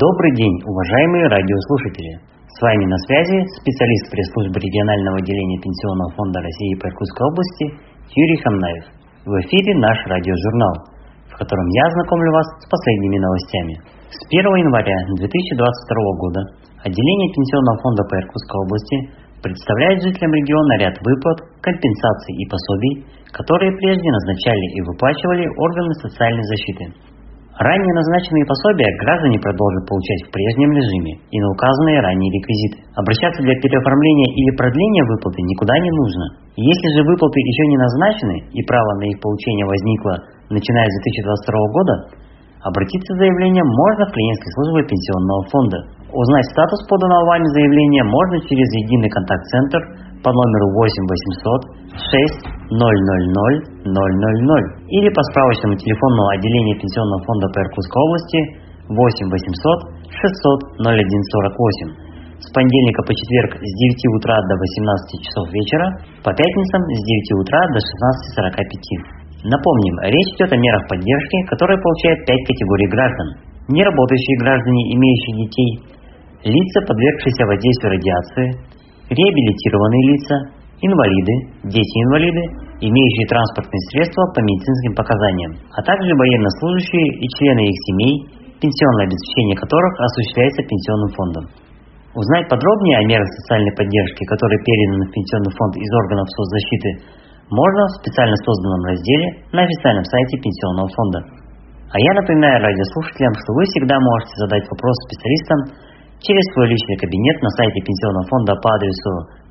Добрый день, уважаемые радиослушатели! С вами на связи специалист пресс-службы регионального отделения Пенсионного фонда России по Иркутской области Юрий Хамнаев. В эфире наш радиожурнал, в котором я знакомлю вас с последними новостями. С 1 января 2022 года отделение Пенсионного фонда по Иркутской области представляет жителям региона ряд выплат, компенсаций и пособий, которые прежде назначали и выплачивали органы социальной защиты. Ранее назначенные пособия граждане продолжат получать в прежнем режиме и на указанные ранее реквизиты. Обращаться для переоформления или продления выплаты никуда не нужно. Если же выплаты еще не назначены и право на их получение возникло начиная с 2022 года, обратиться с заявлением можно в клиентской службе Пенсионного фонда. Узнать статус поданного вами заявления можно через единый контакт-центр по номеру 8 800 6 000 000 или по справочному телефону отделения Пенсионного фонда по Иркутской области 8 800 600 0148. С понедельника по четверг с 9 утра до 18 часов вечера, по пятницам с 9 утра до 16:45. Напомним, речь идет о мерах поддержки, которые получают 5 категорий граждан. Неработающие граждане, имеющие детей, лица, подвергшиеся воздействию радиации, реабилитированные лица, инвалиды, дети-инвалиды, имеющие транспортные средства по медицинским показаниям, а также военнослужащие и члены их семей, пенсионное обеспечение которых осуществляется Пенсионным фондом. Узнать подробнее о мерах социальной поддержки, которые переданы в Пенсионный фонд из органов соцзащиты, можно в специально созданном разделе на официальном сайте Пенсионного фонда. А я напоминаю радиослушателям, что вы всегда можете задать вопрос специалистам через свой личный кабинет на сайте Пенсионного фонда по адресу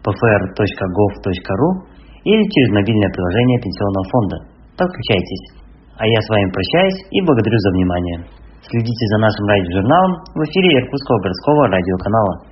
pfr.gov.ru или через мобильное приложение Пенсионного фонда. Подключайтесь. А я с вами прощаюсь и благодарю за внимание. Следите за нашим радиожурналом в эфире Иркутского городского радиоканала.